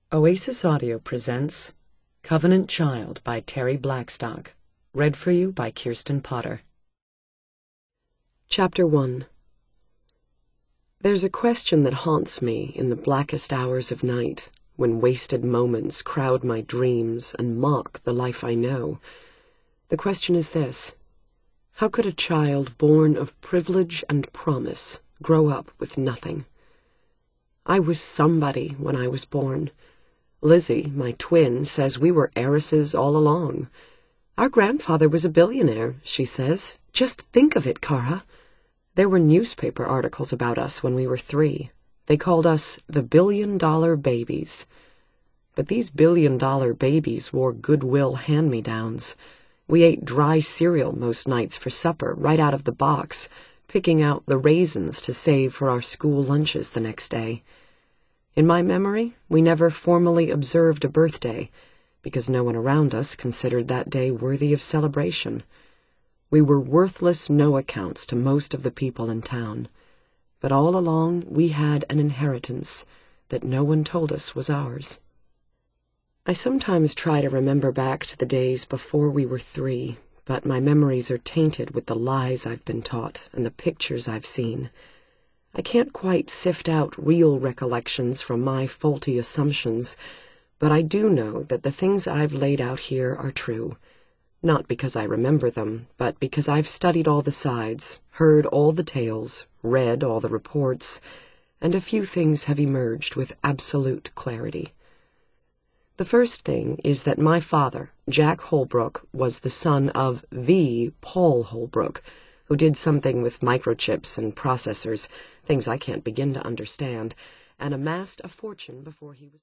Oasis Audio presents Covenant Child by Terry Blackstock, read for you by Kirsten Potter. Chapter 1. There's a question that haunts me in the blackest hours of night, when wasted moments crowd my dreams and mock the life I know. The question is this: how could a child born of privilege and promise grow up with nothing? I was somebody when I was born. Lizzie, my twin, says we were heiresses all along. Our grandfather was a billionaire, she says. Just think of it, Kara. There were newspaper articles about us when we were 3. They called us the billion-dollar babies. But these billion-dollar babies wore Goodwill hand-me-downs. We ate dry cereal most nights for supper, right out of the box, picking out the raisins to save for our school lunches the next day. In my memory, we never formally observed a birthday, because no one around us considered that day worthy of celebration. We were worthless no-accounts to most of the people in town, but all along we had an inheritance that no one told us was ours. I sometimes try to remember back to the days before we were 3, but my memories are tainted with the lies I've been taught and the pictures I've seen. I can't quite sift out real recollections from my faulty assumptions, but I do know that the things I've laid out here are true, not because I remember them, but because I've studied all the sides, heard all the tales, read all the reports, and a few things have emerged with absolute clarity. The first thing is that my father, Jack Holbrook, was the son of the Paul Holbrook, who did something with microchips and processors, things I can't begin to understand, and amassed a fortune before he was